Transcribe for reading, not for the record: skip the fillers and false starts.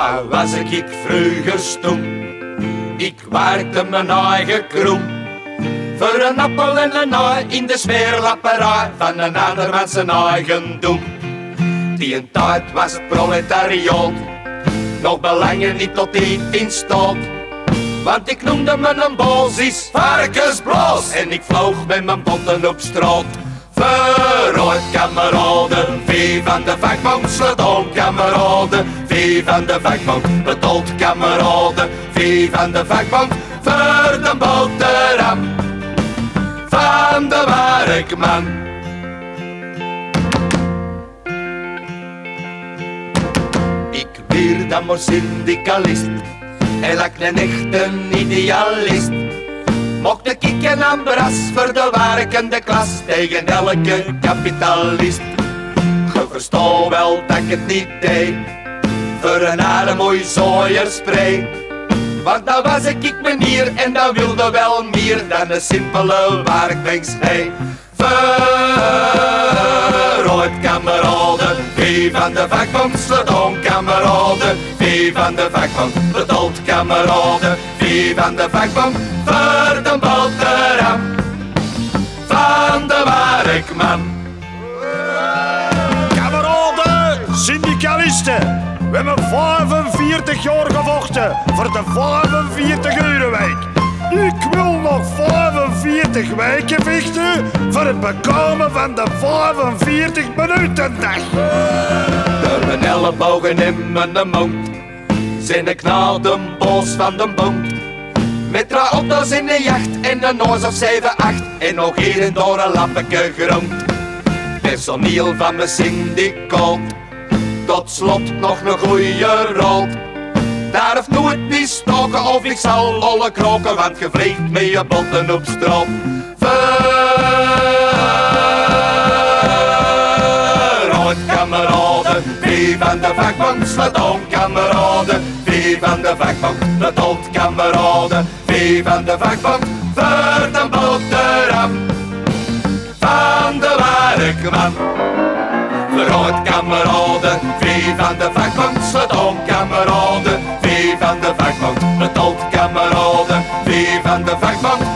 Waar was ik vroeger stom? Ik werkte mijn eigen kroon. Voor een appel en een ei in de smeerlapperij van een andermans zijn eigendom. Die een tijd was het proletariaat, nog belangen niet tot iets in staat. Want ik noemde me een basis varkensblaas en ik vloog met mijn botten op straat. Vooruit kameraden, vee van de vakbond, slaat aan kameraden, vee van de vakbond, betaald kameraden, vee van de vakbond, voor de boterham van de werkman. Ik weer dan maar syndicalist, en lag een echte idealist. Mocht ik een ambras voor de werkende klas tegen elke kapitalist. Je verstaat wel dat ik het niet deed voor een aardig mooi zooierspray. Want dan was ik meneer en dan wilde wel meer dan een simpele werkmens. Hey, vooruit kameraden, vee van de vakbond, slaat aan kameraden, vee van de vakbond, betaald kameraden, vee van de vakbond, voor de boterham van de werkman. Kameraden, syndicalisten, we hebben 45 jaar gevochten voor de 45-urenweek. Ik wil nog 45 weken vechten voor het bekomen van de 45-minuten-dag. Door mijn ellebogen in mijn mond zijn ik naar de bos van de bond. Met 3 auto's in de jacht en een noos of 7, 8 en nog hier en door een lappeke grond. Personeel van mijn syndicaat, tot slot nog een goeie raad. Daar hoeft nooit niet stoken of ik zal alle kroken, want je vliegt met je botten op straat. Vooruit kameraden, vee van de vakbond, slaat aan kameraden, vee van de vakbond, betaald kameraden, vee van de vakbond, voor de boterham van de werkman. Vooruit kameraden, vee van de vakbond, slaat aan kameraden, vee van de vakbond, betaald kameraden, vee van de vakbond,